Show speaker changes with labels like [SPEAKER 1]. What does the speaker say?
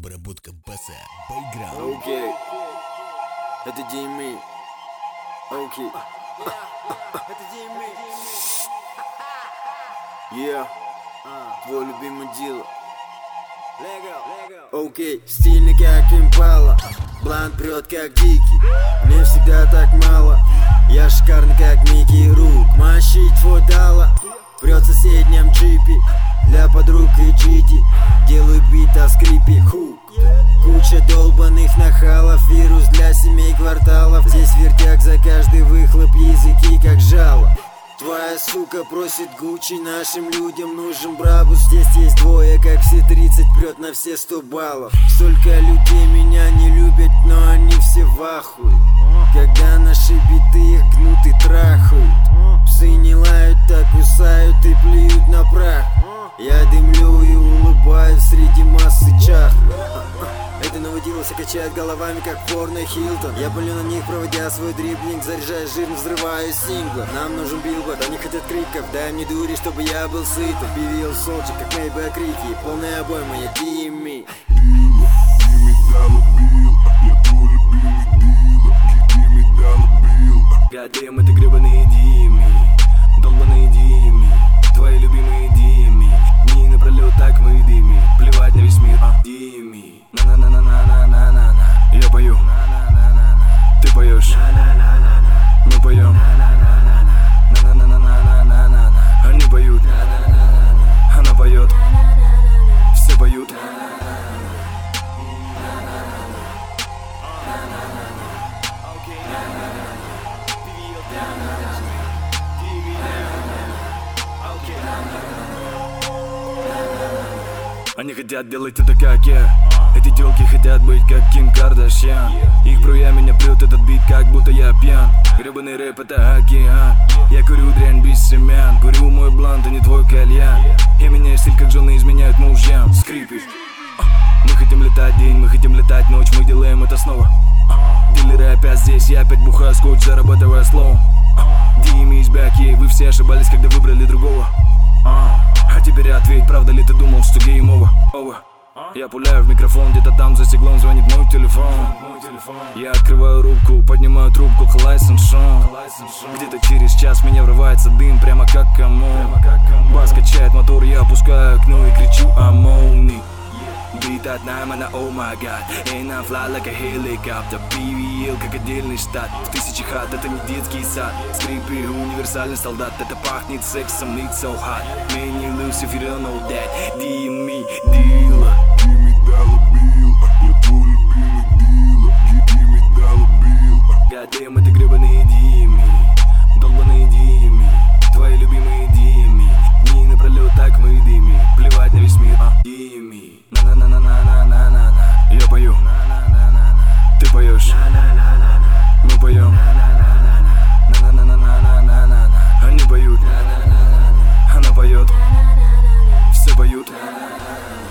[SPEAKER 1] Обработка баса, байграунд.
[SPEAKER 2] Окей, это DME. Окей.
[SPEAKER 3] Это DME.
[SPEAKER 2] Yeah, твой любимый дилер.
[SPEAKER 3] Lego.
[SPEAKER 2] Окей, стильный как импала, блант прет как дикий. Мне всегда так мало, я шикарный как Микки Рук. Мощить фотала, прет в соседнем джипе. Для подруг и джити, делаю бит о скрипе. Хук, куча долбаных нахалов, вирус для семей кварталов. Здесь вертяк за каждый выхлоп, языки как жало. Твоя сука просит Гуччи, нашим людям нужен Брабус. Здесь есть двое, как все 30, прет на все 100 баллов. Столько людей меня не любят, но они все в ахуе, когда наши биты их гнут и трахают. Псы не лают, так кусают и плюют на прах. Я дымлю и улыбаюсь среди массы чахлых. Это наводилось и качает головами, как порно Хилтон. Я палю на них, проводя свой дриблинг, заряжая жирно, взрываю синглы. Нам нужен билборд, они хотят криков, дай мне дури, чтобы я был сытым. BVL Soldier, как Мэйбэ крики, полная обойма, я DME. Гадаем, это гребаные DME, долбаные DME, твои любимые DME. Дни напролет так мы дыми, плевать на весь мир, DME. На-на-на-на-на-на-на-на. Я пою, ты поешь, мы поем, на-на-на-на-на-на-на. Они поют, она поет, все поют. Они хотят делать это как я. Эти тёлки хотят быть как Ким Кардашьян. Их пруя меня прет этот бит, как будто я пьян. Гребаный рэп это океан. Я курю дрянь без семян. Курю мой блант, а не твой кальян. Я меняю стиль, как жены изменяют мужьям. Скрипишь. Мы хотим летать день, мы хотим летать ночь. Мы делаем это снова. Дилеры опять здесь, я опять бухаю скотч, зарабатывая словом. DME is back, ей, вы все ошибались, когда выбрали другого. А теперь ответь, правда ли ты думал, что гейм-овер? Я пуляю в микрофон, где-то там за стеклом звонит мой телефон. Я открываю рубку, поднимаю трубку, Клайсон Шон. Где-то через час в меня врывается дым, прямо как камон. Бас качает мотор, я опускаю окно и кричу «Амони». Бит от Наймана, oh my god. And I fly like a helicopter. BVL как отдельный штат. В тысячи хат, это не детский сад. Скрипы, универсальный солдат. Это пахнет сексом, it's so hot. Man, you lose if you don't know that. DME, dealer.
[SPEAKER 4] Give me dollar bill, я твой любимый дилер. Give me dollar bill.
[SPEAKER 2] Гадаем, это гребаные DME, долбаные DME, твои любимые DME. Дни напролет так мы дыми, плевать на весь мир, DME. На-на-на-на-на-на-на-на. Я пою, ты поешь, мы поем, на-на-на-на-на-на-на. Они поют, она поет, все поют.